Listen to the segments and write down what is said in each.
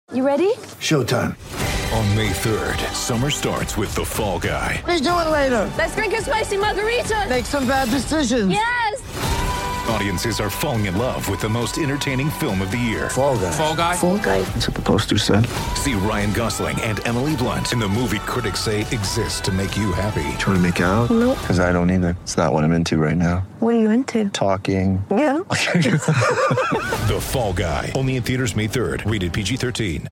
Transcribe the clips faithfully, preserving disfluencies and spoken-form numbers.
You ready? Showtime. On May third, summer starts with The Fall Guy. Let's do it later. Let's drink a spicy margarita. Make some bad decisions. Yes! Audiences are falling in love with the most entertaining film of the year. Fall Guy. Fall Guy? Fall Guy. That's what the poster said. See Ryan Gosling and Emily Blunt in the movie critics say exists to make you happy. Trying to make it out? Nope. Because I don't either. It's not what I'm into right now. What are you into? Talking. Yeah. The Fall Guy. Only in theaters May third. Rated P G thirteen.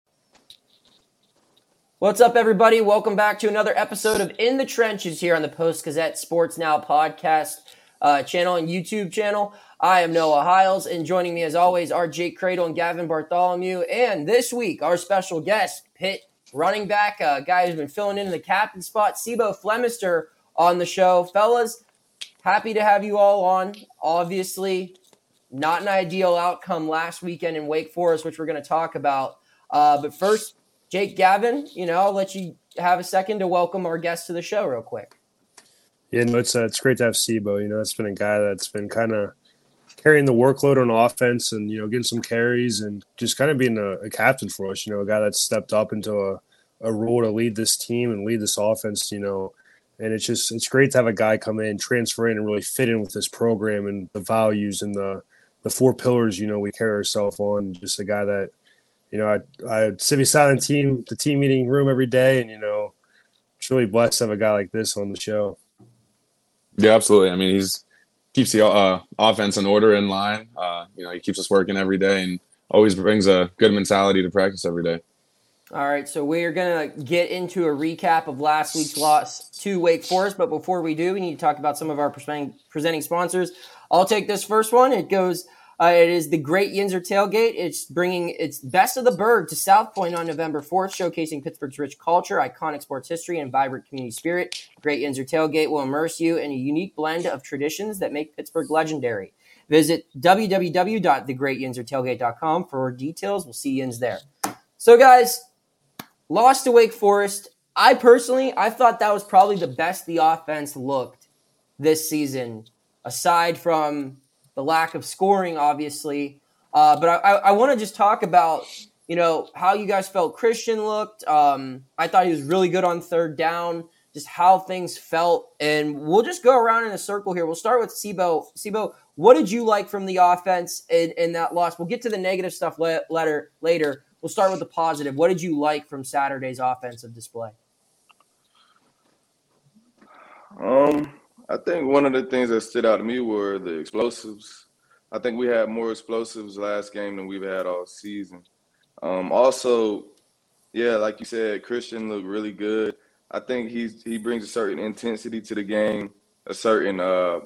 What's up, everybody? Welcome back to another episode of In the Trenches here on the Post-Gazette Sports Now podcast uh, channel and YouTube channel. I am Noah Hiles, and joining me as always are Jake Cradle and Gavin Bartholomew. And this week, our special guest, Pitt running back, a guy who's been filling in the captain spot, C'Bo Flemister, on the show. Fellas, happy to have you all on. Obviously, not an ideal outcome last weekend in Wake Forest, which we're going to talk about. Uh, but first, Jake, Gavin, you know, I'll let you have a second to welcome our guest to the show real quick. Yeah, no, it's uh, it's great to have C'Bo. You know, it's been a guy that's been kind of carrying the workload on offense and, you know, getting some carries and just kind of being a, a captain for us, you know, a guy that's stepped up into a, a role to lead this team and lead this offense, you know. And it's just it's great to have a guy come in, transfer in, and really fit in with this program and the values and the, the four pillars, you know, we carry ourselves on. Just a guy that, you know, I, I sit beside the team, the team meeting room every day, and, you know, it's really blessed to have a guy like this on the show. Yeah, absolutely. I mean, he's keeps the uh, offense in order, in line. Uh, you know, he keeps us working every day and always brings a good mentality to practice every day. All right, so we're going to get into a recap of last week's loss to Wake Forest, but before we do, we need to talk about some of our presenting sponsors. I'll take this first one. It goes – Uh, it is the Great Yinzer Tailgate. It's bringing its best of the Berg to South Point on November fourth, showcasing Pittsburgh's rich culture, iconic sports history, and vibrant community spirit. Great Yinzer Tailgate will immerse you in a unique blend of traditions that make Pittsburgh legendary. Visit w w w dot the great yinzer tailgate dot com for details. We'll see Yins there. So, guys, lost to Wake Forest. I personally, I thought that was probably the best the offense looked this season, aside from the lack of scoring, obviously. Uh, but I, I want to just talk about, you know, how you guys felt Christian looked. Um, I thought he was really good on third down, just how things felt. And we'll just go around in a circle here. We'll start with C'Bo. C'Bo, what did you like from the offense in, in that loss? We'll get to the negative stuff le- later, later. We'll start with the positive. What did you like from Saturday's offensive display? Um. I think one of the things that stood out to me were the explosives. I think we had more explosives last game than we've had all season. Um, also, yeah, like you said, Christian looked really good. I think he's he brings a certain intensity to the game, a certain, uh,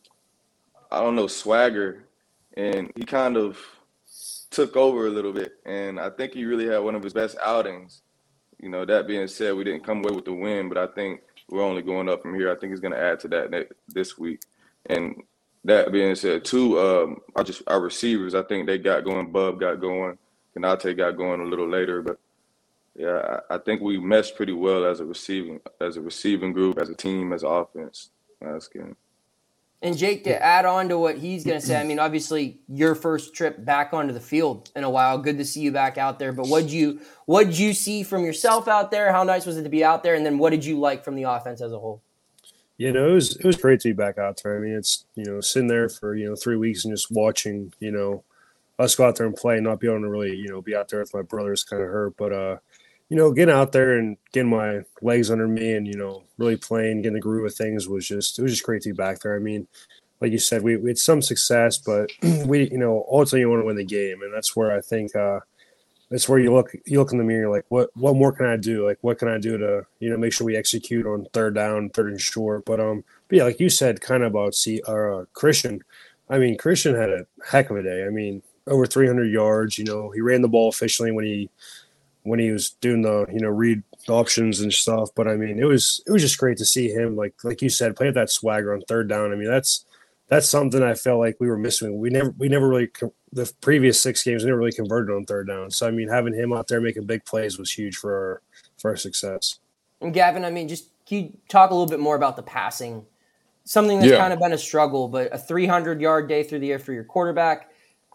I don't know, swagger, and he kind of took over a little bit. And I think he really had one of his best outings. You know, that being said, we didn't come away with the win, but I think we're only going up from here. I think he's going to add to that this week. And that being said, too, um, our, just, our receivers, I think they got going. Bub got going. Kanate got going a little later. But, yeah, I, I think we meshed pretty well as a receiving as a receiving group, as a team, as an offense last game. And, Jake, to add on to what he's going to say, I mean, obviously, your first trip back onto the field in a while. Good to see you back out there. But what did you what did you see from yourself out there? How nice was it to be out there? And then what did you like from the offense as a whole? You know, it was it was great to be back out there. I mean, it's, you know, sitting there for, you know, three weeks and just watching, you know, us go out there and play and not be able to really, you know, be out there with my brothers kind of hurt. But, uh, you know, getting out there and getting my legs under me and, you know, really playing, getting the groove of things was just, it was just great to be back there. I mean, like you said, we, we had some success, but we, you know, ultimately you want to win the game. And that's where I think uh, that's where you look, you look in the mirror, like, what, what more can I do? Like, what can I do to, you know, make sure we execute on third down, third and short. But, um, but yeah, like you said, kind of about see, uh, Christian. I mean, Christian had a heck of a day. I mean, over three hundred yards, you know, he ran the ball efficiently when he, when he was doing the, you know, read options and stuff. But I mean, it was, it was just great to see him, like, like you said, play with that swagger on third down. I mean, that's, that's something I felt like we were missing. We never, we never really, the previous six games, we never really converted on third down. So, I mean, having him out there making big plays was huge for our, for our success. And Gavin, I mean, just can you talk a little bit more about the passing? Something that's Yeah. kind of been a struggle, but a three hundred yard day through the air for your quarterback.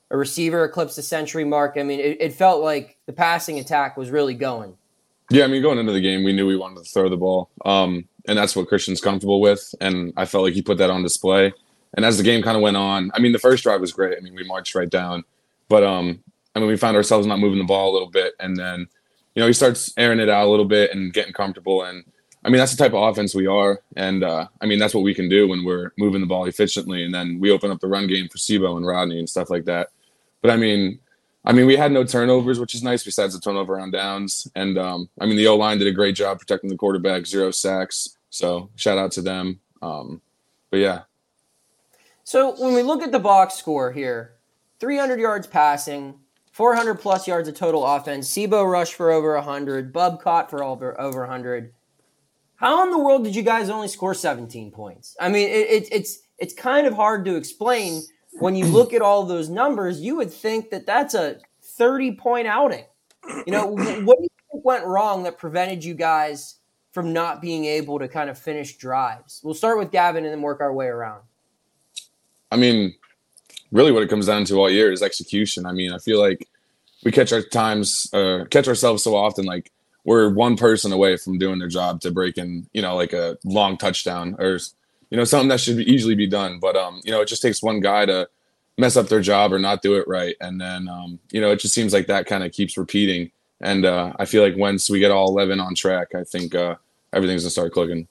a receiver eclipsed the century mark. I mean, it, it felt like the passing attack was really going. Yeah, I mean, going into the game, we knew we wanted to throw the ball, um, and that's what Christian's comfortable with, and I felt like he put that on display. And as the game kind of went on, I mean, the first drive was great. I mean, we marched right down, but um, I mean, we found ourselves not moving the ball a little bit, and then, you know, he starts airing it out a little bit and getting comfortable, and I mean, that's the type of offense we are, and uh, I mean, that's what we can do when we're moving the ball efficiently, and then we open up the run game for Sebo and Rodney and stuff like that. But I mean, I mean, we had no turnovers, which is nice, besides the turnover on downs. And, um, I mean, the O-line did a great job protecting the quarterback, zero sacks. So shout out to them. Um, but, yeah. So when we look at the box score here, three hundred yards passing, four hundred plus yards of total offense, Sebo rushed for over one hundred, Bub caught for over, over one hundred. How in the world did you guys only score seventeen points? I mean, it, it, it's it's kind of hard to explain. When you look at all those numbers, you would think that that's a thirty-point outing. You know, what do you think went wrong that prevented you guys from not being able to kind of finish drives? We'll start with Gavin and then work our way around. I mean, really what it comes down to all year is execution. I mean, I feel like we catch our times, uh, catch ourselves so often, like we're one person away from doing their job to breaking, you know, like a long touchdown or – you know, something that should easily be done. But, um, you know, it just takes one guy to mess up their job or not do it right. And then, um, you know, it just seems like that kind of keeps repeating. And uh, I feel like once we get all eleven on track, I think uh, everything's going to start clicking.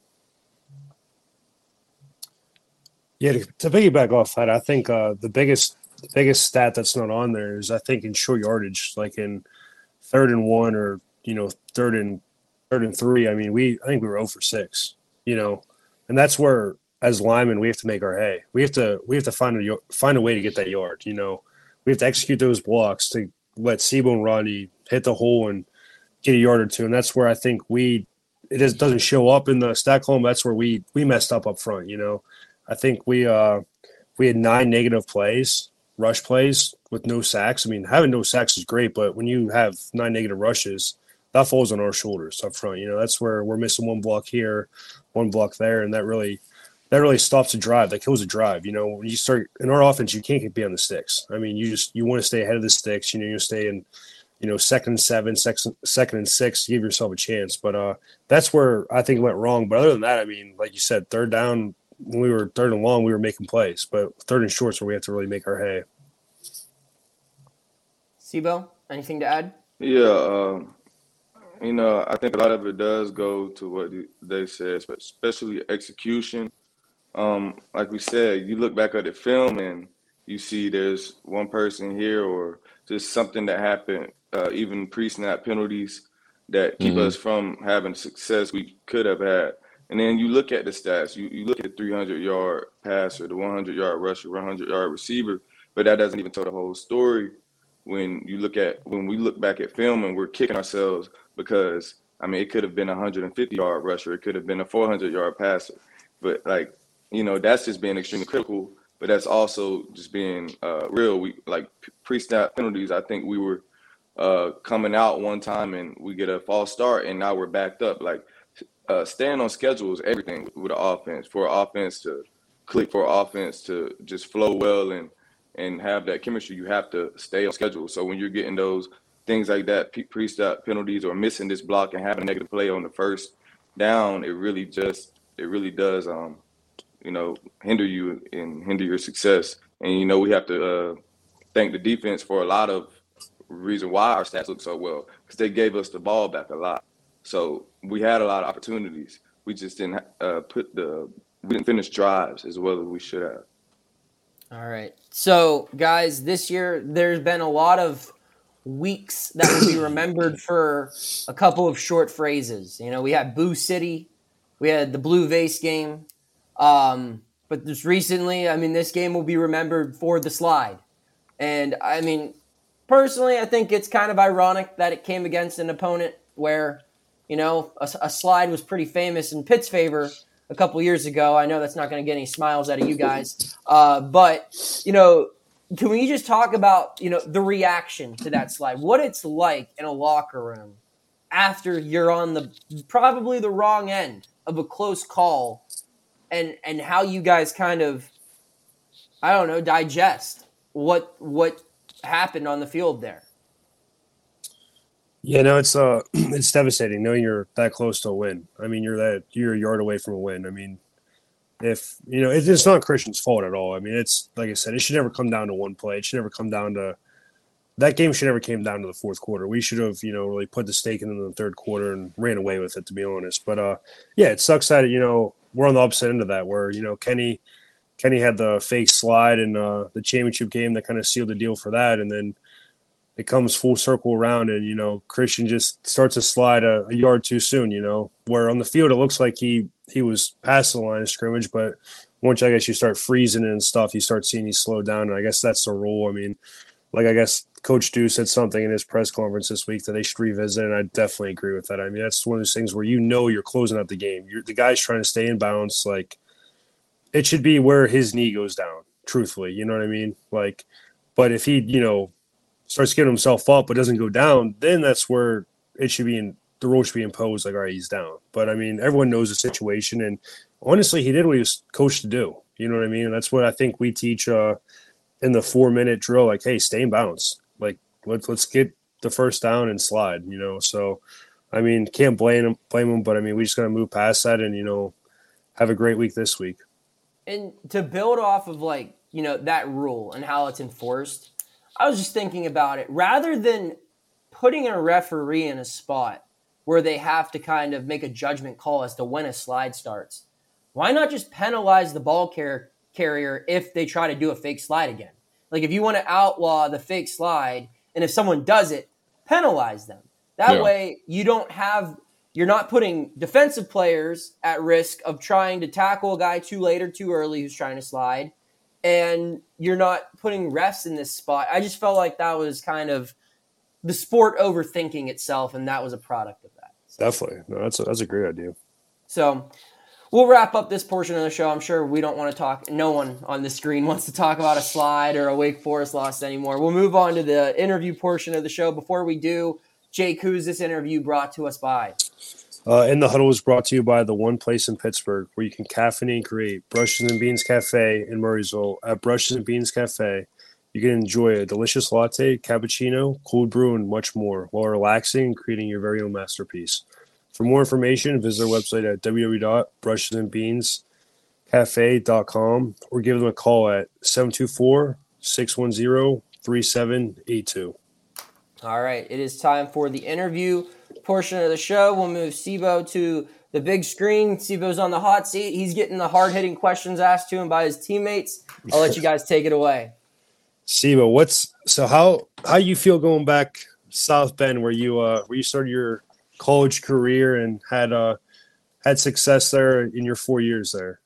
Yeah, to, to piggyback off that, I think uh, the biggest the biggest stat that's not on there is I think in short yardage, like in third and one or, you know, third and third and three, I mean, we I think we were zero for six, you know. And that's where, as linemen, we have to make our hay. We have to we have to find a find a way to get that yard. You know, we have to execute those blocks to let Sebo and Rodney hit the hole and get a yard or two. And that's where I think we it is, doesn't show up in the stat column. That's where we we messed up up front. You know, I think we uh we had nine negative plays, rush plays with no sacks. I mean, having no sacks is great, but when you have nine negative rushes, that falls on our shoulders up front. You know, that's where we're missing one block here, one block there, and that really that really stops a drive. That kills a drive. You know, when you start in our offense, you can't be on the sticks. I mean, you just you want to stay ahead of the sticks. You know, you stay in, you know, second and seven, second second and six to give yourself a chance. But uh, that's where I think it went wrong. But other than that, I mean, like you said, third down when we were third and long, we were making plays. But third and short's where we have to really make our hay. Sebo, anything to add? Yeah, um, you know, I think a lot of it does go to what they said, but especially execution. Um, like we said, you look back at the film and you see there's one person here or just something that happened, uh, even pre-snap penalties that keep Mhm. us from having success we could have had. And then you look at the stats. You you look at the three hundred yard passer, the one hundred yard rusher, one hundred yard receiver, but that doesn't even tell the whole story. When you look at when we look back at film and we're kicking ourselves because I mean it could have been a one hundred fifty yard rusher, it could have been a four hundred yard passer, but like you know that's just being extremely critical. But that's also just being uh, real. We like pre-snap penalties. I think we were uh, coming out one time and we get a false start and now we're backed up. Like uh, staying on schedule is everything with the offense. For offense to click, for offense to just flow well and and have that chemistry, you have to stay on schedule. So when you're getting those things like that, pre-snap penalties or missing this block and having a negative play on the first down, it really just, it really does, um, you know, hinder you and hinder your success. And, you know, we have to uh, thank the defense for a lot of reason why our stats look so well, because they gave us the ball back a lot. So we had a lot of opportunities. We just didn't uh, put the, we didn't finish drives as well as we should have. All right. So, guys, this year there's been a lot of weeks that will be remembered for a couple of short phrases. You know, we had Boo City, we had the Blue Vase game, um, but just recently, I mean, this game will be remembered for the slide. And, I mean, personally, I think it's kind of ironic that it came against an opponent where, you know, a, a slide was pretty famous in Pitt's favor a couple years ago. I know that's not going to get any smiles out of you guys. Uh, but, you know, can we just talk about, you know, the reaction to that slide, what it's like in a locker room after you're on the probably the wrong end of a close call and, and how you guys kind of, I don't know, digest what what happened on the field there. Yeah, no, it's uh, it's devastating knowing you're that close to a win. I mean, you're that you're a yard away from a win. I mean, if you know, it, it's not Christian's fault at all. I mean, it's like I said, it should never come down to one play. It should never come down to that game. Should never came down to the fourth quarter. We should have, you know, really put the stake in the third quarter and ran away with it, to be honest. But uh, yeah, it sucks that you know we're on the opposite end of that, where you know Kenny, Kenny had the fake slide in uh, the championship game that kind of sealed the deal for that, and then it comes full circle around, and you know Christian just starts to slide a, a yard too soon. You know, where on the field it looks like he he was past the line of scrimmage, but once I guess you start freezing and stuff, you start seeing he slow down, and I guess that's the rule. I mean, like I guess Coach Dew said something in his press conference this week that they should revisit, and I definitely agree with that. I mean, that's one of those things where you know you're closing out the game. You're, the guy's trying to stay in bounds. Like, it should be where his knee goes down, truthfully. You know what I mean? Like, but if he, you know, starts getting himself up but doesn't go down, then that's where it should be in the rule should be imposed, like, all right, he's down. But I mean, everyone knows the situation, and honestly, he did what he was coached to do. You know what I mean? And that's what I think we teach uh, in the four minute drill, like, hey, stay in bounds. Like, let's let's get the first down and slide, you know. So I mean, can't blame him blame him, but I mean we just gotta move past that and, you know, have a great week this week. And to build off of like, you know, that rule and how it's enforced, I was just thinking about it. Rather than putting a referee in a spot where they have to kind of make a judgment call as to when a slide starts, why not just penalize the ball car- carrier if they try to do a fake slide again? Like, if you want to outlaw the fake slide, and if someone does it, penalize them. That Yeah. way you don't have – you're not putting defensive players at risk of trying to tackle a guy too late or too early who's trying to slide, and you're not putting refs in this spot. I just felt like that was kind of the sport overthinking itself, and that was a product of that. So, Definitely. No, that's a, that's a great idea. so we'll wrap up this portion of the show. I'm sure we don't want to talk – no one on the screen wants to talk about a slide or a Wake Forest loss anymore. We'll move on to the interview portion of the show. Before we do, Jake, who's this interview brought to us by? Uh, In the Huddle is brought to you by the one place in Pittsburgh where you can caffeinate and create. Brushes and Beans Cafe in Murraysville. At Brushes and Beans Cafe, you can enjoy a delicious latte, cappuccino, cold brew, and much more while relaxing and creating your very own masterpiece. For more information, visit their website at w w w dot brushes and beans cafe dot com or give them a call at seven two four, six one zero, three seven eight two. All right, it is time for the interview portion of the show. We'll move Sibo to the big screen. Sibo's on the hot seat. He's getting the hard-hitting questions asked to him by his teammates. I'll let you guys take it away. Sibo, what's so how how you feel going back South Bend where you uh where you started your college career and had uh had success there in your four years there?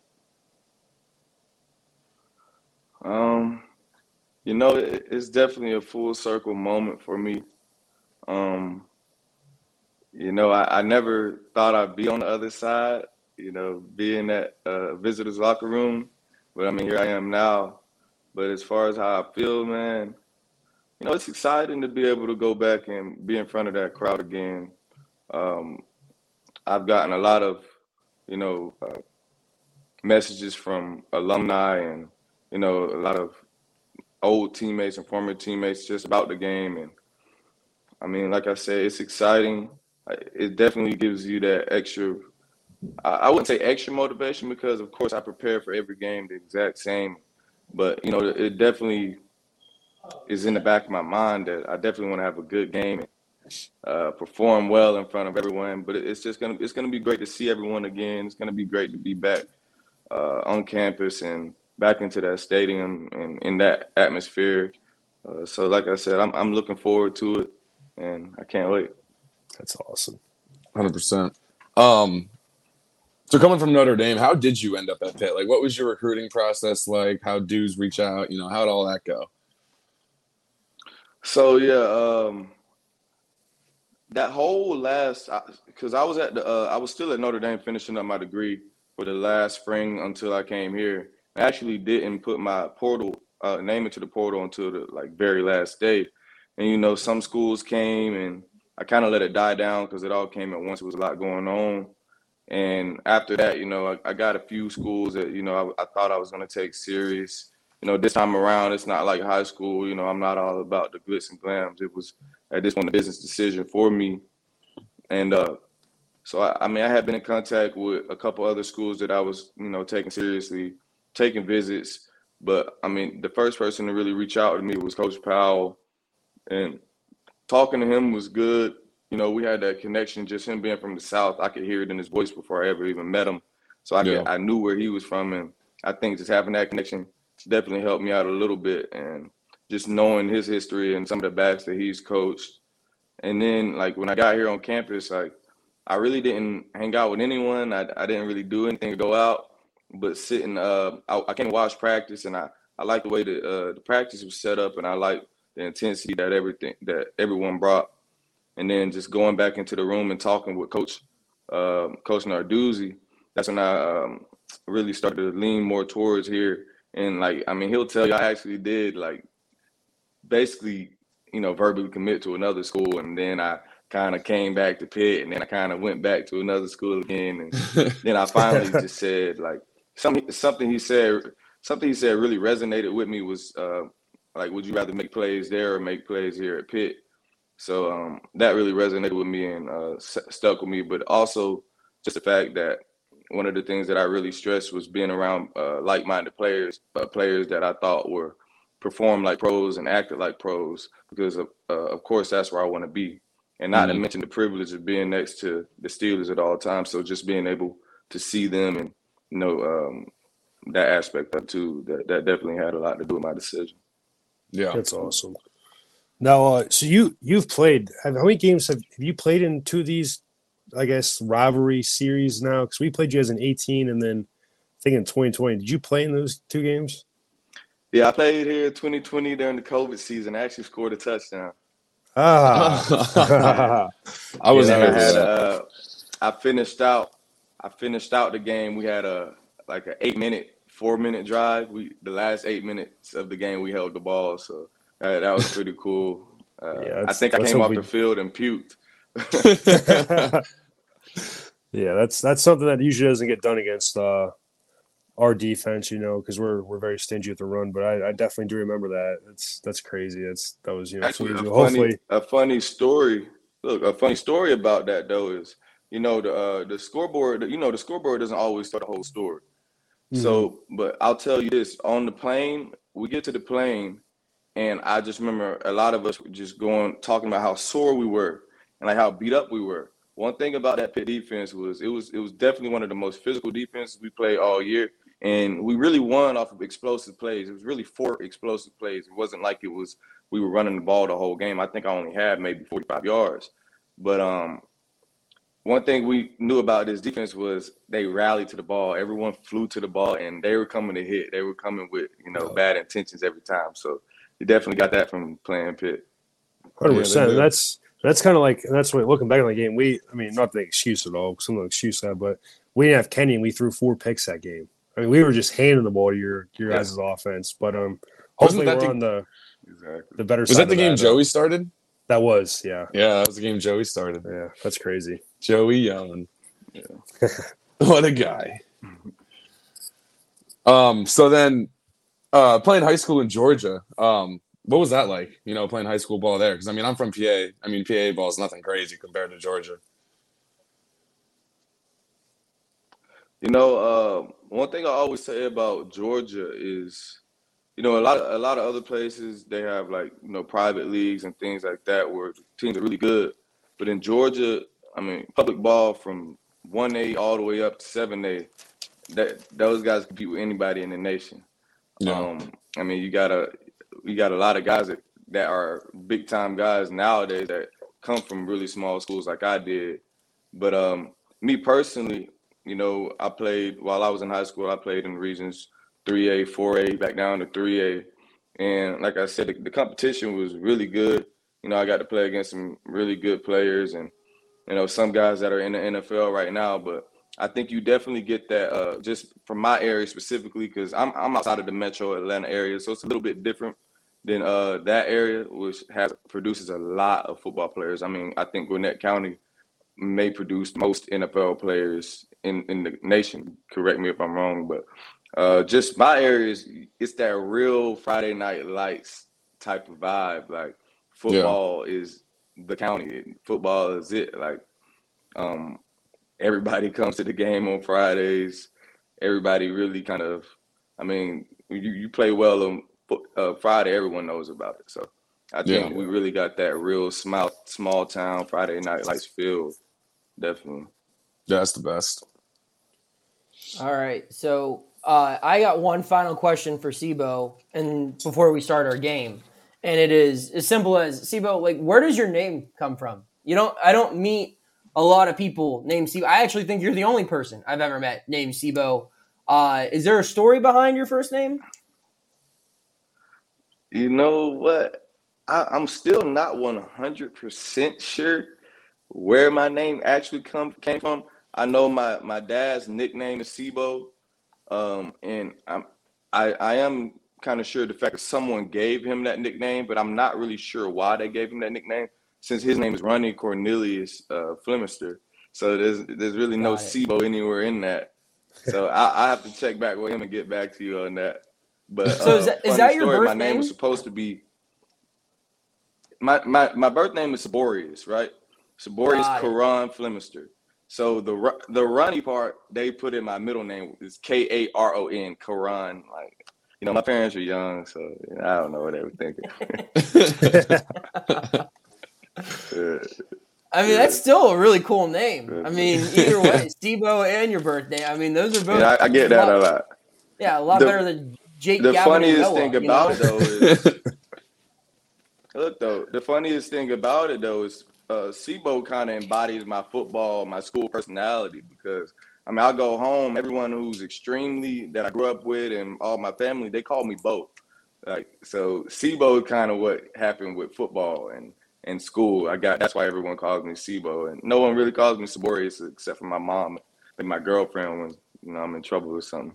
Um, you know, it, it's definitely a full circle moment for me. Um, you know, I, I never thought I'd be on the other side, you know, being at a visitor's locker room, but I mean, here I am now. But as far as how I feel, man, you know, it's exciting to be able to go back and be in front of that crowd again. Um, I've gotten a lot of, you know, uh, messages from alumni and, you know, a lot of old teammates and former teammates just about the game. And I mean, like I said, it's exciting. It definitely gives you that extra, I wouldn't say extra motivation because, of course, I prepare for every game the exact same. But, you know, it definitely is in the back of my mind that I definitely want to have a good game and uh, perform well in front of everyone. But it's just going to it's gonna be great to see everyone again. It's going to be great to be back uh, on campus and back into that stadium and in that atmosphere. Uh, so, like I said, I'm I'm looking forward to it, and I can't wait. That's awesome. one hundred percent. Um, so coming from Notre Dame, how did you end up at Pitt? Like, what was your recruiting process like? How dudes reach out? You know, how'd all that go? So, yeah, um, that whole last – because I was at the uh, – I was still at Notre Dame finishing up my degree for the last spring until I came here. I actually didn't put my portal uh, name into the portal until the, like, very last day. And, you know, some schools came and I kind of let it die down because it all came at once. It was a lot going on. And after that, you know, I, I got a few schools that, you know, I, I thought I was going to take serious. you know, this time around, it's not like high school. You know, I'm not all about the glitz and glams. It was at this point a business decision for me. And uh, so, I, I mean, I had been in contact with a couple other schools that I was, you know, taking seriously, taking visits. But, I mean, the first person to really reach out to me was Coach Powell. And talking to him was good. You know, we had that connection, just him being from the South. I could hear it in his voice before I ever even met him. So I, Yeah. could, I knew where he was from. And I think just having that connection definitely helped me out a little bit. And just knowing his history and some of the backs that he's coached. And then, like, when I got here on campus, like, I really didn't hang out with anyone. I, I didn't really do anything to go out. But sitting, uh, I, I came to watch practice, and I, I liked the way the, uh, the practice was set up, and I liked the intensity that everything that everyone brought. And then just going back into the room and talking with Coach uh, Coach Narduzzi, that's when I um, really started to lean more towards here. And, like, I mean, he'll tell you I actually did, like, basically, you know, verbally commit to another school. And then I kind of came back to Pitt, and then I kind of went back to another school again. And then I finally just said, like, something, something he said, something he said really resonated with me was, uh, like, would you rather make plays there or make plays here at Pitt? So um, that really resonated with me and uh, s- stuck with me. But also just the fact that one of the things that I really stressed was being around uh, like-minded players, uh, players that I thought were performed like pros and acted like pros, because of, uh, of course that's where I want to be. And not Mhm. to mention the privilege of being next to the Steelers at all times. So just being able to see them and, you know, um, that aspect of it too, that, that definitely had a lot to do with my decision. Yeah. That's awesome. Now, uh, so you you've played. How many games have, have you played in two of these? I guess rivalry series now, because we played you as an eighteen, and then I think in twenty twenty. Did you play in those two games? Yeah, I played here in twenty twenty during the COVID season. I actually scored a touchdown. Ah, I wasn't And I here for had that. uh, I finished out. I finished out the game. We had a like an eight minute, four minute drive. We the last eight minutes of the game we held the ball, so uh, that was pretty cool. Uh, Yeah, I that's- think I let's came hope off we- the field and puked. yeah, that's that's something that usually doesn't get done against uh, our defense, you know, because we're we're very stingy with the run. But I, I definitely do remember that. It's that's crazy. It's that was you know two Actually, years a ago. funny, Hopefully, a funny story. Look, a funny story about that though is, you know, the uh, the scoreboard. You know, the scoreboard doesn't always tell the whole story. So, but I'll tell you this: on the plane, we get to the plane, and I just remember a lot of us were just going talking about how sore we were and like how beat up we were. One thing about that Pitt defense was it was it was definitely one of the most physical defenses we played all year, and we really won off of explosive plays. It was really four explosive plays. It wasn't like it was we were running the ball the whole game. I think I only had maybe forty-five yards, but um. One thing we knew about this defense was they rallied to the ball. Everyone flew to the ball, and they were coming to hit. They were coming with, you know, bad intentions every time. So you definitely got that from playing Pitt. hundred Yeah, percent. they do. That's that's kind of like and that's what looking back on the game. We, I mean, not the excuse at all. Some of the excuse that, but we didn't have Kenny, and we threw four picks that game. I mean, we were just handing the ball to your your Yeah. guys' offense. But um, Wasn't hopefully that we're the- on the Exactly. the better Was side. that the of game that, Joey uh, started? that was, yeah, Yeah, that was the game Joey started. yeah. That's crazy. Joey Young. What a guy. Um, so then uh playing high school in Georgia, um, what was that like? You know, playing high school ball there? Because I mean, I'm from P A. I mean, P A ball is nothing crazy compared to Georgia. You know, uh, one thing I always say about Georgia is, you know, a lot of a lot of other places they have like, you know, private leagues and things like that where teams are really good. But in Georgia, I mean, public ball from one A all the way up to seven A, that those guys compete with anybody in the nation. Yeah. Um, I mean, you got a you got a lot of guys that, that are big time guys nowadays that come from really small schools like I did. But um, me personally, you know, I played while I was in high school. I played in regions three A, four A, back down to three A, and like I said, the, the competition was really good. You know, I got to play against some really good players, and you know, some guys that are in the N F L right now. But I think you definitely get that uh, just from my area specifically, because I'm I'm outside of the metro Atlanta area, so it's a little bit different than uh, that area, which has produces a lot of football players. I mean, I think Gwinnett County may produce most N F L players in, in the nation. Correct me if I'm wrong, but Uh, just my area is it's that real Friday Night Lights type of vibe. Like Yeah. football is the county. Football is it. Like um, everybody comes to the game on Fridays. Everybody really kind of. I mean, you, you play well on uh, Friday, everyone knows about it. So I think Yeah. we really got that real small small town Friday Night Lights feel. Definitely. Yeah, that's the best. All right. So uh, I got one final question for Sibo, and before we start our game, and it is as simple as Sibo. Like, where does your name come from? You don't. I don't meet a lot of people named Sibo. I actually think you're the only person I've ever met named Sibo. Uh, is there a story behind your first name? You know what? I, I'm still not one hundred percent sure where my name actually come came from. I know my, my dad's nickname is Sibo, um, and I'm I, I am kind of sure the fact that someone gave him that nickname, but I'm not really sure why they gave him that nickname since his name is Ronnie Cornelius uh, Flemister. So there's there's really no Got it. Sibo anywhere in that. So I, I have to check back with him and get back to you on that. But So uh, is that- is funny that your story, birth my name name? was supposed to be my my my birth name is Saborius, right? Saborius Got it. Karan Flemister. So the Ru- the Ronnie part they put in my middle name is K A R O N Karan. Like, you know, my parents are young, so you know, I don't know what they were thinking. Uh, I mean, that's still a really cool name. I mean, either way, Sibo and your birthday. I mean, those are both. yeah, I, I get that a lot. Yeah, a lot The- better than Jake. The Gavin, and funniest Noah, thing you about know? it though is look though, the funniest thing about it though is uh Sibo kind of embodies my football, my school personality because I mean I go home, everyone who's extremely that I grew up with and all my family, they call me Bo. Like so Sibo is kind of what happened with football and and school. I got that's why everyone calls me Sibo and no one really calls me Saborius except for my mom and my girlfriend when you know I'm in trouble or something.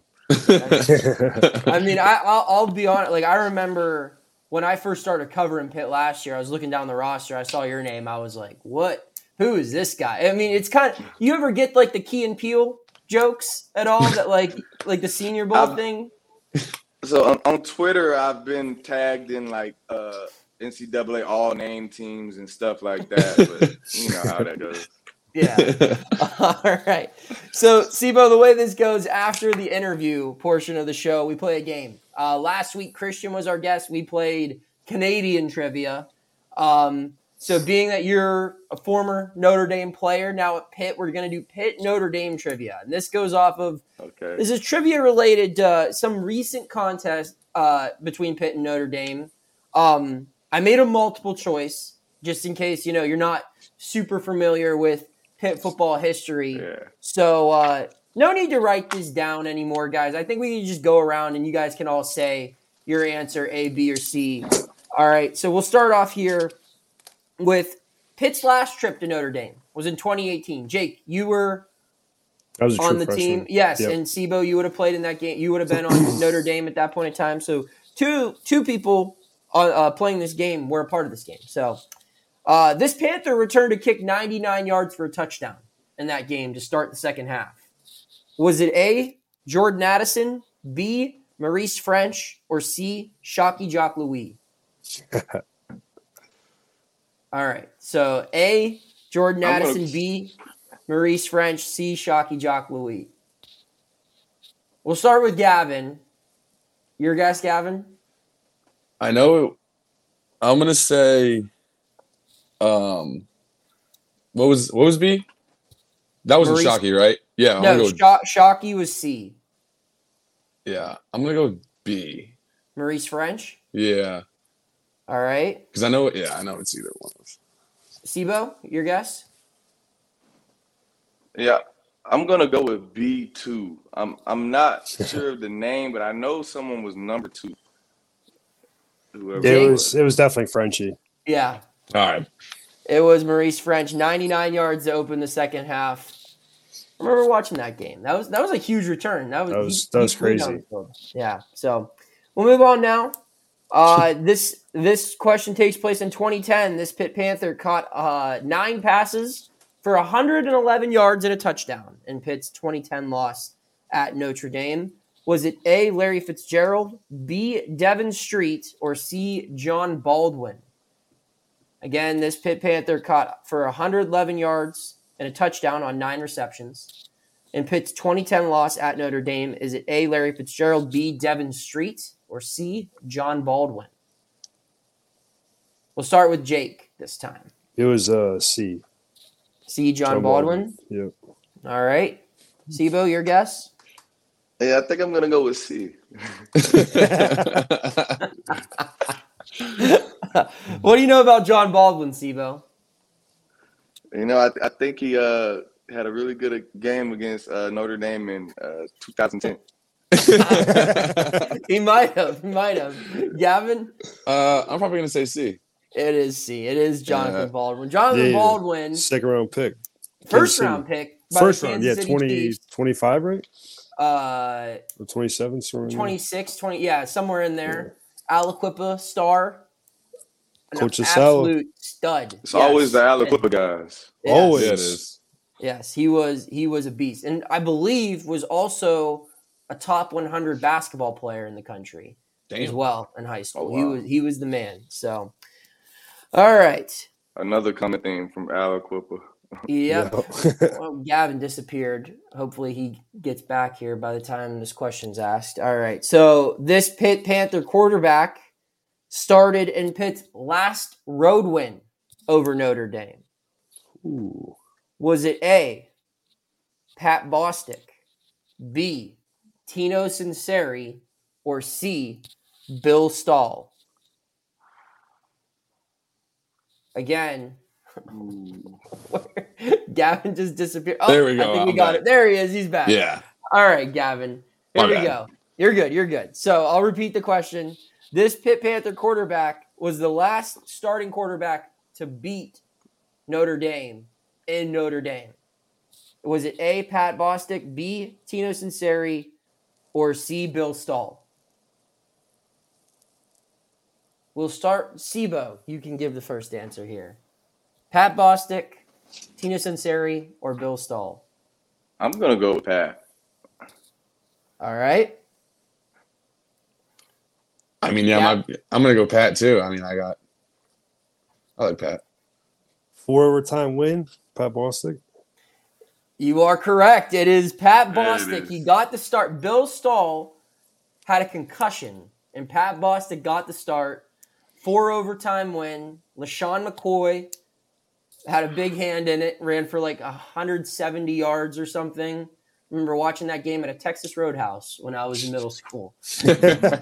I mean, I, I'll, I'll be honest. Like, I remember when I first started covering Pitt last year, I was looking down the roster. I saw your name. I was like, what? Who is this guy? I mean, it's kind of – you ever get, like, the Key and Peele jokes at all? That, like, like the Senior Bowl I've- thing? So on, on Twitter, I've been tagged in like uh, N C double A all name teams and stuff like that. But you know how that goes. Yeah. All right. So, Sibo, the way this goes after the interview portion of the show, we play a game. Uh, last week, Christian was our guest. We played Canadian trivia. Um, so, being that you're a former Notre Dame player now at Pitt, we're going to do Pitt Notre Dame trivia. And this goes off of Okay. this is trivia related to some recent contest uh, between Pitt and Notre Dame. Um, I made a multiple choice just in case, you know, you're not super familiar with Pitt football history. Yeah. So uh, no need to write this down anymore, guys. I think we can just go around and you guys can all say your answer, A, B, or C. All right, so we'll start off here with Pitt's last trip to Notre Dame was in twenty eighteen. Jake, you were That was a on true the freshman. team. Yes, Yep. and Sibo, you would have played in that game. You would have been on Notre Dame at that point in time. So two two people uh, uh, playing this game were a part of this game. So uh, this Panther returned to kick ninety-nine yards for a touchdown in that game to start the second half. Was it A, Jordan Addison, B, Maurice French, or C, Shockey Jock Louis? All right. So A, Jordan I'm gonna- Addison, B, Maurice French, C, Shockey Jock Louis. We'll start with Gavin. Your guess, Gavin? I know. I'm gonna say. Um, what was what was B? That wasn't Maurice- Shockey, right? Yeah, I'm No, gonna go. Shock- Shockey was C. Yeah, I'm gonna go B. Maurice French? Yeah, All right. because I know. Yeah, I know it's either one. Sibo, your guess? Yeah. I'm gonna go with B two. I'm I'm not sure of the name, but I know someone was number two. Whoever It it was it was definitely Frenchie. Yeah. All right. It was Maurice French, ninety-nine yards to open the second half. I remember watching that game. That was that was a huge return. That was That was- he- that he was flew down crazy. the field. Yeah. So we'll move on now. Uh, this this question takes place in twenty ten. This Pitt Panther caught uh, nine passes for one hundred eleven yards and a touchdown in Pitt's twenty ten loss at Notre Dame. Was it A, Larry Fitzgerald, B, Devin Street, or C, John Baldwin? Again, this Pitt Panther caught for one hundred eleven yards and a touchdown on nine receptions. In Pitt's twenty ten loss at Notre Dame, is it A, Larry Fitzgerald, B, Devin Street, or C, John Baldwin? We'll start with Jake this time. It was uh, C. C, John, John Baldwin? Baldwin. Yep. All right. Sibo, your guess? Yeah, I think I'm going to go with C. What do you know about John Baldwin, Sibo? You know, I, I think he uh, had a really good game against uh, Notre Dame in uh, two thousand ten. He might have. He might have. Gavin? Uh, I'm probably going to say C. It is C. It is Jonathan Yeah. Baldwin. Jonathan Yeah, Baldwin, second round pick. first Kansas City. round pick. by First the round, Kansas yeah, City twenty, Chiefs. twenty-five, right? Uh, Or twenty-seven, somewhere in there. twenty-six, twenty, yeah, somewhere in there. Aliquippa star. An Coach Asala. absolute stud. It's Yes. always the And- Aliquippa guys. yes. Always. Yeah, it is. Yes, he was he was a beast. And I believe was also a top one hundred basketball player in the country Damn. as well in high school. Oh, He wow. was he was the man. So all right. Another common theme from Aliquippa. Yep. Yeah. Well, Gavin disappeared. Hopefully he gets back here by the time this question's asked. All right. So this Pitt Panther quarterback started in Pitt's last road win over Notre Dame. Ooh. Was it A, Pat Bostic, B, Tino Sinceri, or C, Bill Stahl? Again, Gavin just disappeared. Oh, There we go. I think we I'm got back. it. There he is. He's back. Yeah. All right, Gavin. Here My we bad. go. You're good. You're good. So I'll repeat the question. This Pitt Panther quarterback was the last starting quarterback to beat Notre Dame in Notre Dame. Was it A, Pat Bostic, B, Tino Sinceri, or C, Bill Stahl? We'll start. Sibo, you can give the first answer here. Pat Bostic, Tino Sinceri, or Bill Stahl? I'm going to go with Pat. All right. I mean, yeah, Yeah. My, I'm going to go Pat, too. I mean, I got – I like Pat. Four overtime win, Pat Bostic. You are correct. It is Pat There it Bostic. is. He got the start. Bill Stahl had a concussion, and Pat Bostic got the start. Four overtime win. LaShawn McCoy had a big hand in it, ran for like one hundred seventy yards or something. I remember watching that game at a Texas Roadhouse when I was in middle school. And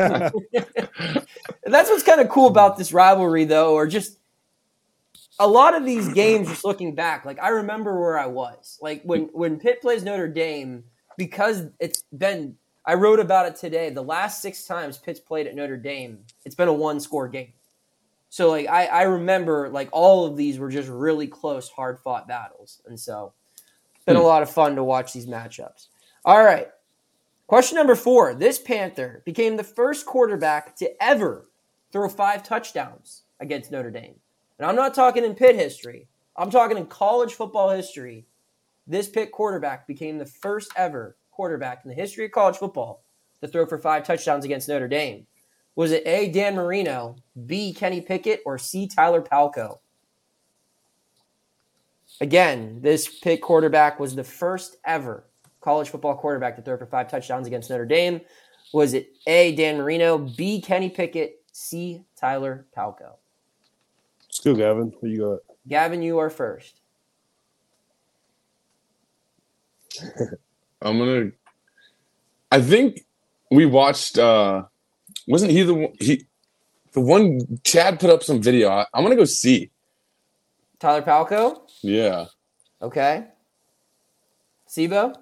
that's what's kind of cool about this rivalry, though, or just a lot of these games, just looking back, like I remember where I was. Like when, when Pitt plays Notre Dame, because it's been, I wrote about it today, the last six times Pitt's played at Notre Dame, it's been a one-score game. So like I, I remember like all of these were just really close, hard-fought battles. And so it's been a lot of fun to watch these matchups. All right. Question number four. This Panther became the first quarterback to ever throw five touchdowns against Notre Dame. And I'm not talking in Pitt history. I'm talking in college football history. This Pitt quarterback became the first ever quarterback in the history of college football to throw for five touchdowns against Notre Dame. Was it A, Dan Marino, B, Kenny Pickett, or C, Tyler Palko? Again, this Pitt quarterback was the first ever college football quarterback to throw for five touchdowns against Notre Dame. Was it A, Dan Marino, B, Kenny Pickett, C, Tyler Palko? Let's go, Gavin. What you got? Gavin, you are first. I'm going to – I think we watched uh, – wasn't he the one – he the one Chad put up some video. I, I'm going to go C. Tyler Palko? Yeah. Okay. Sibo?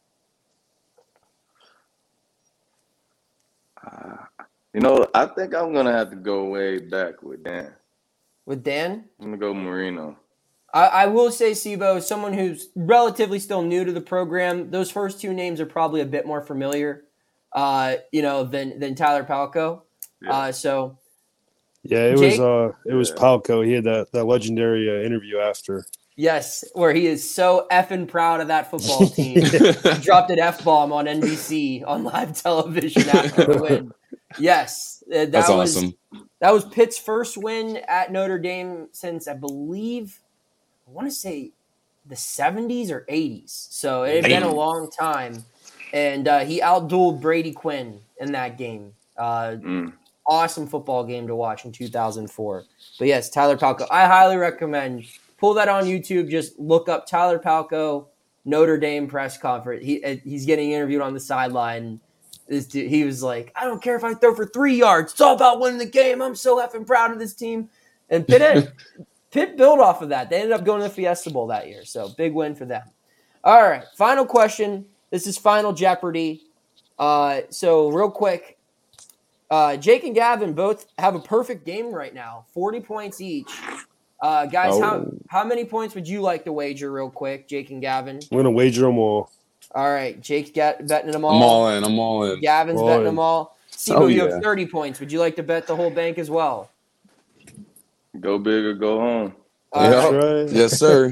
Uh, you know, I think I'm going to have to go way back with Dan. With Dan? I'm going to go Marino. I, I will say, Sibo, someone who's relatively still new to the program, those first two names are probably a bit more familiar, uh, you know, than than Tyler Palko. Yeah. Uh, so Yeah, it Jake? was uh, it was Yeah. Palco. He had that that legendary uh, interview after. Yes, where he is so effing proud of that football team. He dropped an F-bomb on N B C on live television after the win. Yes, uh, that That's was awesome. that was Pitt's first win at Notre Dame since I believe I want to say the seventies or eighties. So it had been a long time, and uh, he outdueled Brady Quinn in that game. Uh, Mm. Awesome football game to watch in two thousand four. But yes, Tyler Palco. I highly recommend. Pull that on YouTube. Just look up Tyler Palco Notre Dame press conference. He he's getting interviewed on the sideline. This dude, he was like, "I don't care if I throw for three yards. It's all about winning the game. I'm so effing proud of this team." And Pitt Pitt built off of that. They ended up going to the Fiesta Bowl that year, so big win for them. All right, final question. This is Final Jeopardy. Uh, so real quick, uh, Jake and Gavin both have a perfect game right now, forty points each. Uh, guys, Oh. how how many points would you like to wager real quick, Jake and Gavin? I'm gonna wager them all. All right, Jake's got, betting them all. I'm all in. I'm all in. Gavin's All betting in. them all. Sibo, Oh, you yeah. have thirty points. Would you like to bet the whole bank as well? Go big or go home. All Yeah. right. Right? Yes, sir.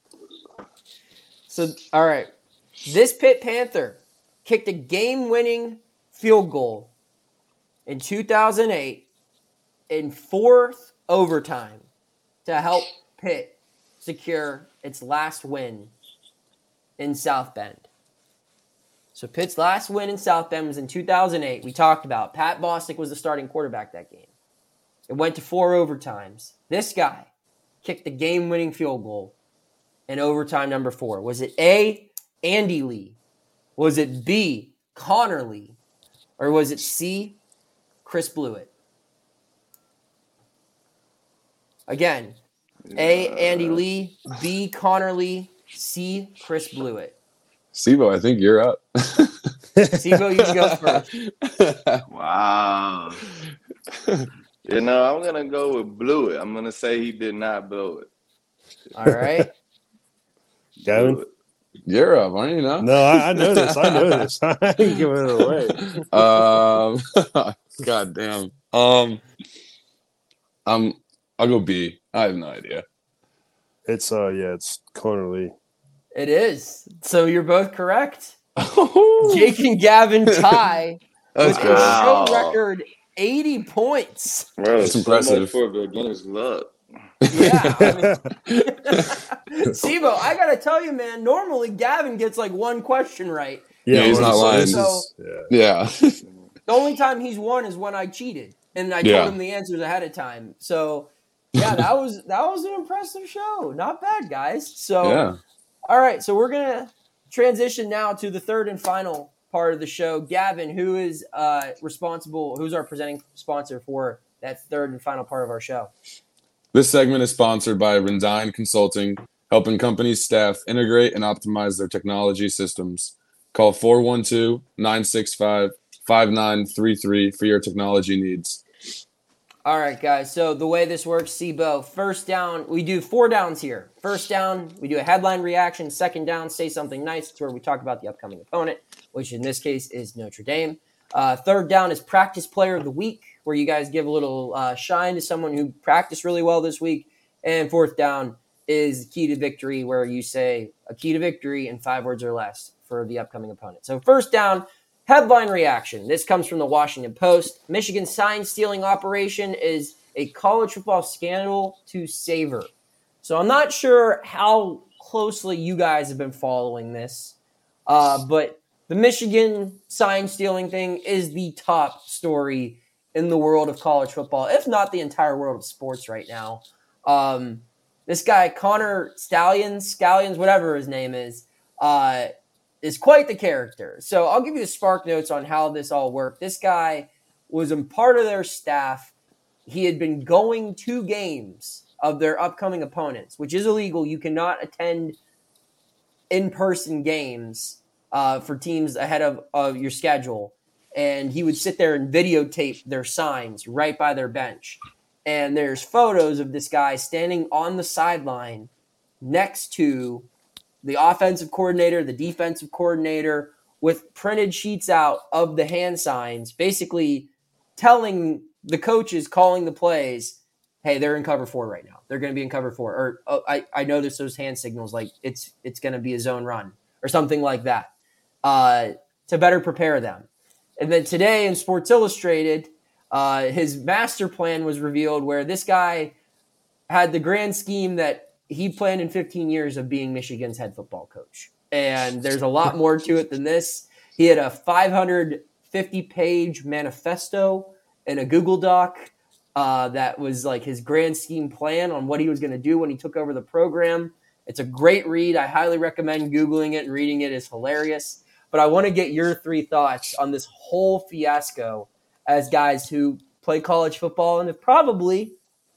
So, all right. This Pitt Panther kicked a game-winning field goal in two thousand eight in fourth overtime to help Pitt secure its last win in South Bend. So Pitt's last win in South Bend was in two thousand eight. We talked about Pat Bostic was the starting quarterback that game. It went to four overtimes. This guy kicked the game-winning field goal in overtime number four. Was it A, Andy Lee? Was it B, Connor Lee? Or was it C, Chris Blewett? Again, A, Andy Lee, B, Connor Lee, C, Chris Blewett. Sibo, I think you're up. Sibo, you can go first. Wow. You know, I'm gonna go with blew it. I'm gonna say he did not blow it. All right. Gavin? Blew it. You're up, aren't you? No. No, I, I know this. I know this. I ain't giving it away. Um. God damn. Um. I'm. I'll go B. I have no idea. It's uh, yeah, it's Connor Lee. It is. So you're both correct. Jake and Gavin tie That's with good. a Wow. show record eighty points. Bro, That's so impressive. much for beginner's luck. Yeah. I mean, Sibo, I got to tell you, man, normally Gavin gets like one question right. Yeah, he's well, not this- lying. this So- is- yeah. Yeah. The only time he's won is when I cheated and I Yeah. told him the answers ahead of time. So, yeah, that was that was an impressive show. Not bad, guys. So, Yeah. all right, so we're gonna transition now to the third and final part of the show. Gavin, who is uh, responsible? Who's our presenting sponsor for that third and final part of our show? This segment is sponsored by Rendine Consulting, helping companies staff integrate and optimize their technology systems. Call four one two, nine six five, five nine three three for your technology needs. All right, guys. So the way this works, Sibo, first down, we do four downs here. First down, we do a headline reaction. Second down, say something nice. It's where we talk about the upcoming opponent, which in this case is Notre Dame. Uh, third down is practice player of the week, where you guys give a little uh, shine to someone who practiced really well this week. And fourth down is key to victory, where you say a key to victory in five words or less for the upcoming opponent. So first down, headline reaction. This comes from the Washington Post. Michigan's sign-stealing operation is a college football scandal to savor. So I'm not sure how closely you guys have been following this, uh, but the Michigan sign-stealing thing is the top story in the world of college football, if not the entire world of sports right now. Um, this guy, Connor Stallions, Scallions, whatever his name is, uh, is quite the character. So I'll give you the spark notes on how this all worked. This guy was a part of their staff. He had been going to games of their upcoming opponents, which is illegal. You cannot attend in-person games uh, for teams ahead of, of your schedule. And he would sit there and videotape their signs right by their bench. And there's photos of this guy standing on the sideline next to the offensive coordinator, the defensive coordinator, with printed sheets out of the hand signs, basically telling the coach is calling the plays. Hey, they're in cover four right now. They're going to be in cover four. Or oh, I, I know there's those hand signals like it's it's going to be a zone run or something like that uh, to better prepare them. And then today in Sports Illustrated, uh, his master plan was revealed where this guy had the grand scheme that he planned in fifteen years of being Michigan's head football coach. And there's a lot more to it than this. He had a five hundred fifty page manifesto in a Google Doc uh, that was like his grand scheme plan on what he was going to do when he took over the program. It's a great read. I highly recommend Googling it and reading it. It's hilarious. But I want to get your three thoughts on this whole fiasco as guys who play college football and have probably,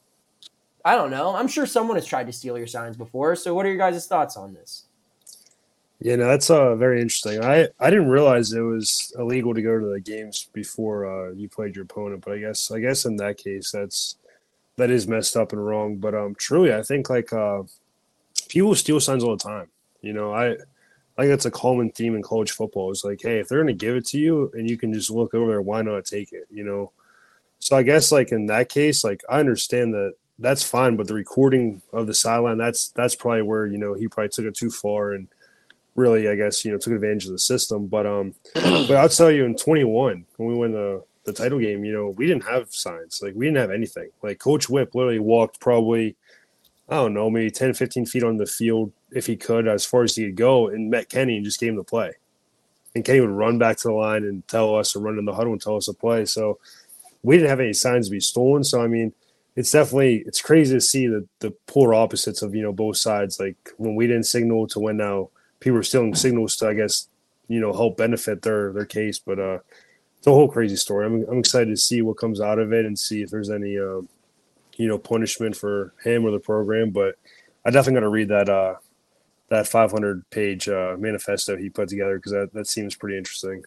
I don't know, I'm sure someone has tried to steal your signs before. So what are your guys' thoughts on this? Yeah, no, that's uh, very interesting. I, I didn't realize it was illegal to go to the games before uh, you played your opponent, but I guess I guess in that case that's that is messed up and wrong. But um, truly, I think like uh, people steal signs all the time. You know, I, I think that's a common theme in college football. It's like, hey, if they're going to give it to you and you can just look over there, why not take it? You know, so I guess like in that case, like I understand that that's fine, but the recording of the sideline, that's that's probably where you know he probably took it too far and. Really, I guess, you know, took advantage of the system. But um, but I'll tell you, in twenty-one, when we won the, the title game, you know, we didn't have signs. Like, we didn't have anything. Like, Coach Whip literally walked probably, I don't know, maybe ten, fifteen feet on the field, if he could, as far as he could go, and met Kenny and just gave him the play. And Kenny would run back to the line and tell us, or run in the huddle and tell us to play. So we didn't have any signs to be stolen. So, I mean, it's definitely – it's crazy to see the, the polar opposites of, you know, both sides. Like, when we didn't signal to when now – people are stealing signals to, I guess, you know, help benefit their their case. But uh, it's a whole crazy story. I'm I'm excited to see what comes out of it and see if there's any, uh, you know, punishment for him or the program. But I definitely got to read that uh, that five hundred page uh, manifesto he put together because that, that seems pretty interesting.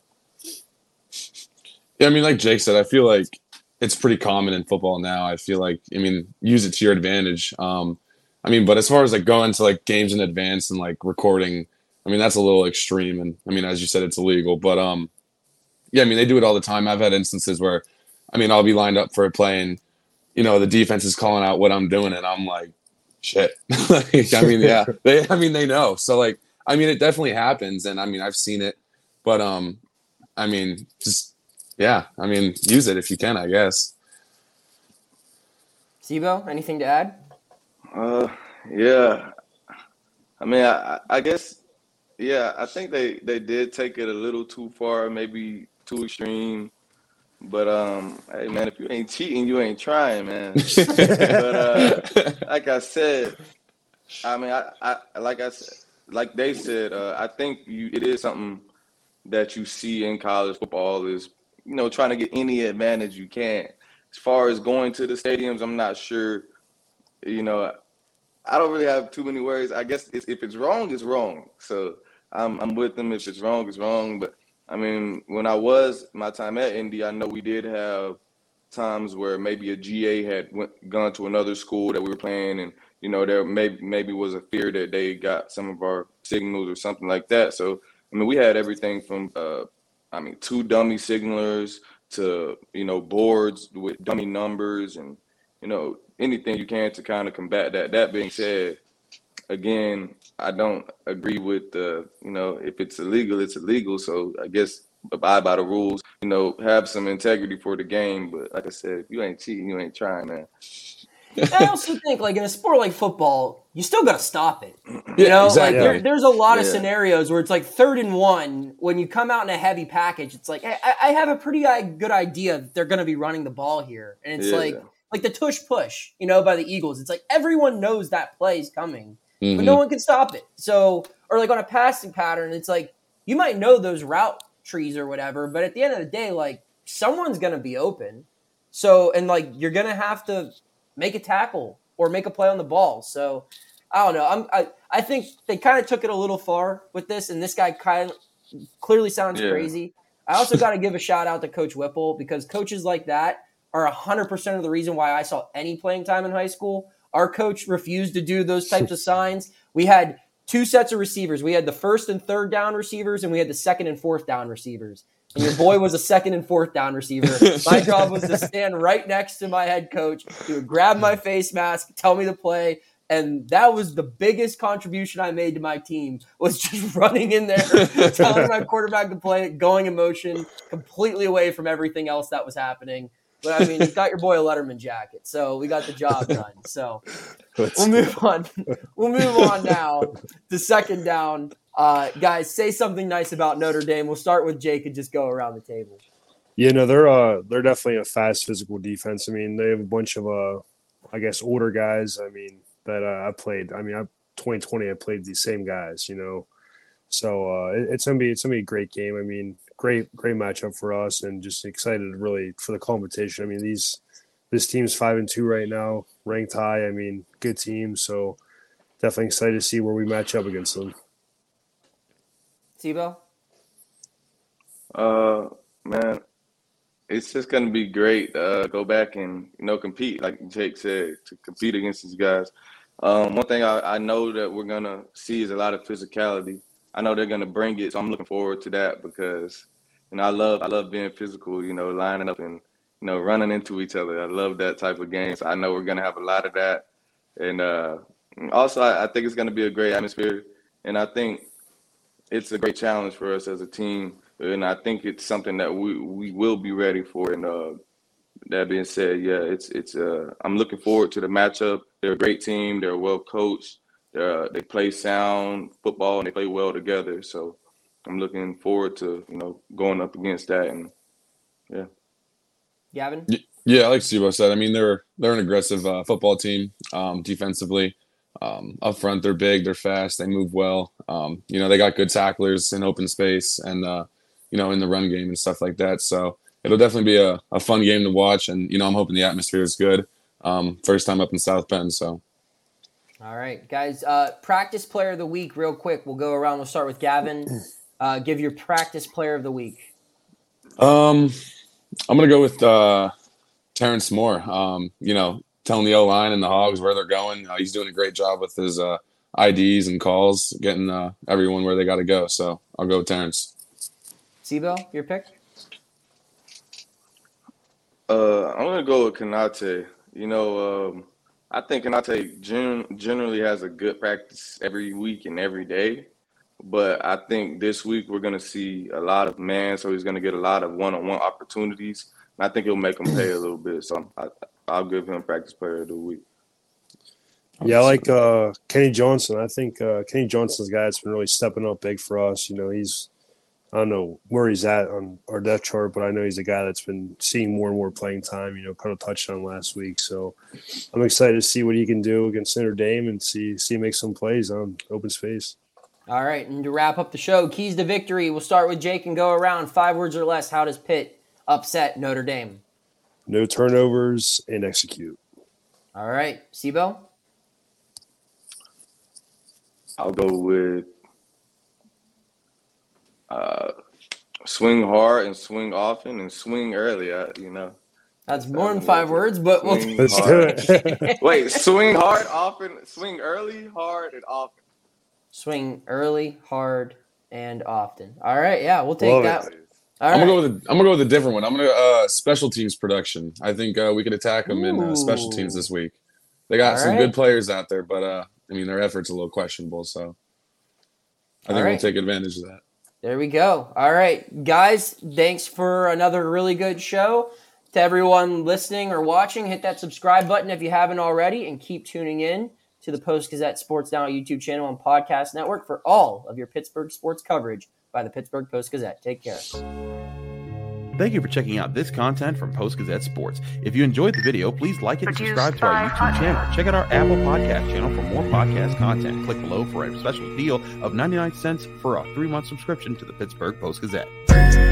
Yeah, I mean, like Jake said, I feel like it's pretty common in football now. I feel like, I mean, use it to your advantage. Um, I mean, but as far as like going to like games in advance and like recording – I mean, that's a little extreme. And I mean, as you said, it's illegal, but, um, yeah, I mean, they do it all the time. I've had instances where, I mean, I'll be lined up for a play and, you know, the defense is calling out what I'm doing and I'm like, shit. like, I mean, yeah, they, I mean, they know. So like, I mean, it definitely happens. And I mean, I've seen it, but, um, I mean, just, yeah, I mean, use it if you can, I guess. Sibo, anything to add? Uh, yeah. I mean, I, I guess, yeah, I think they, they did take it a little too far, maybe too extreme. But, um, hey, man, if you ain't cheating, you ain't trying, man. but, uh, like I said, I mean, I, I like I said, like they said, uh, I think you it is something that you see in college football is, you know, trying to get any advantage you can. As far as going to the stadiums, I'm not sure, you know, I don't really have too many words. I guess it's, if it's wrong, it's wrong. So I'm I'm with them. If it's wrong, it's wrong. But I mean, when I was my time at Indy, I know we did have times where maybe a G A had went, gone to another school that we were playing, and you know there maybe maybe was a fear that they got some of our signals or something like that. So I mean, we had everything from uh, I mean, two dummy signalers to you know boards with dummy numbers and you know anything you can to kind of combat that. That being said, again, I don't agree with the, you know, if it's illegal, it's illegal. So I guess abide by the rules, you know, have some integrity for the game. But like I said, if you ain't cheating, you ain't trying, man. I also think, like, in a sport like football, you still got to stop it. You yeah, know, exactly. like there, there's a lot yeah. of scenarios where it's like third and one. When you come out in a heavy package, it's like, I, I have a pretty good idea that they're going to be running the ball here. And it's Yeah. like, like the tush push, you know, by the Eagles. It's like everyone knows that play is coming, Mm-hmm. but no one can stop it. So, or like on a passing pattern, it's like you might know those route trees or whatever, but at the end of the day, like someone's going to be open. So, and like you're going to have to make a tackle or make a play on the ball. So, I don't know. I'm, I I think they kind of took it a little far with this, and this guy kind of clearly sounds Yeah. crazy. I also got to give a shout out to Coach Whipple because coaches like that are one hundred percent of the reason why I saw any playing time in high school. Our coach refused to do those types of signs. We had two sets of receivers. We had the first and third down receivers, and we had the second and fourth down receivers. And your boy was a second and fourth down receiver. My job was to stand right next to my head coach. He would grab my face mask, tell me to play. And that was the biggest contribution I made to my team, was just running in there, telling my quarterback to play, going in motion, completely away from everything else that was happening. But, I mean, you got your boy a Letterman jacket, so we got the job done. So we'll move on. We'll move on now to second down. Uh, guys, say something nice about Notre Dame. We'll start with Jake and just go around the table. Yeah, no, they're uh, they're definitely a fast, physical defense. I mean, they have a bunch of, uh, I guess, older guys. I mean, that uh, I played. I mean, I twenty twenty, I played these same guys, you know. So uh, it, it's gonna be it's gonna be a great game. I mean, great great matchup for us, and just excited really for the competition. I mean, these this team's five and two right now, ranked high. I mean, good team. So definitely excited to see where we match up against them. Tebow? Uh, man, it's just gonna be great. Uh, go back and you know compete, like Jake said, to compete against these guys. Um, one thing I, I know that we're gonna see is a lot of physicality. I know they're gonna bring it, so I'm looking forward to that because you know I love I love being physical. You know, lining up and you know running into each other. I love that type of game. So I know we're gonna have a lot of that, and uh, also I, I think it's gonna be a great atmosphere, and I think it's a great challenge for us as a team. And I think it's something that we, we will be ready for. And uh, that being said, yeah, it's it's. Uh, I'm looking forward to the matchup. They're a great team. They're well coached. They're, uh, they play sound football and they play well together. So I'm looking forward to you know going up against that. And yeah, Gavin? Yeah, like Steve said, I mean they're they're an aggressive uh, football team um, defensively. Um, up front, they're big, they're fast, they move well. Um, you know, they got good tacklers in open space and, uh, you know, in the run game and stuff like that. So it'll definitely be a, a fun game to watch. And, you know, I'm hoping the atmosphere is good. Um, first time up in South Bend, so. All right, guys. Uh, practice player of the week real quick. We'll go around. We'll start with Gavin. Uh, give your practice player of the week. Um, I'm going to go with uh, Terrence Moore. Um, you know, telling the O-line and the Hogs where they're going. Uh, he's doing a great job with his uh, I Ds and calls, getting uh, everyone where they got to go. So I'll go with Terrence. Sibo, your pick? uh, I'm gonna go with Konate. You know, um, I think Konate gen- generally has a good practice every week and every day. But I think this week we're going to see a lot of man, so he's going to get a lot of one-on-one opportunities. And I think it'll make him pay a little bit. So I, I'll give him practice player of the week. Yeah, I like uh, Kenny Johnson. I think uh, Kenny Johnson's a guy that's been really stepping up big for us. You know, he's – I don't know where he's at on our depth chart, but I know he's a guy that's been seeing more and more playing time, you know, kind of touched on last week. So I'm excited to see what he can do against Notre Dame and see see him make some plays on open space. All right, and to wrap up the show, keys to victory. We'll start with Jake and go around. Five words or less. How does Pitt upset Notre Dame? No turnovers and execute. All right, Sibo? I'll go with uh, swing hard and swing often and swing early, I, you know. That's more than five words, but we'll Swing Let's do hard. it. Wait, swing hard, often, swing early, hard, and often. swing early, hard, and often. All right, yeah, we'll take Love that. it. All I'm right. gonna go with a, I'm gonna go with a different one. I'm gonna uh, special teams production. I think uh, we could attack them in uh, special teams this week. They got All some right. good players out there, but uh, I mean their effort's a little questionable. So I think All we'll right. take advantage of that. There we go. All right, guys, thanks for another really good show. To everyone listening or watching, hit that subscribe button if you haven't already, and keep tuning in to the Post-Gazette Sports Now YouTube channel and podcast network for all of your Pittsburgh sports coverage by the Pittsburgh Post-Gazette. Take care. Thank you for checking out this content from Post-Gazette Sports. If you enjoyed the video, please like it and subscribe to our YouTube channel. Check out our Apple Podcast channel for more podcast content. Click below for a special deal of ninety-nine cents for a three-month subscription to the Pittsburgh Post-Gazette.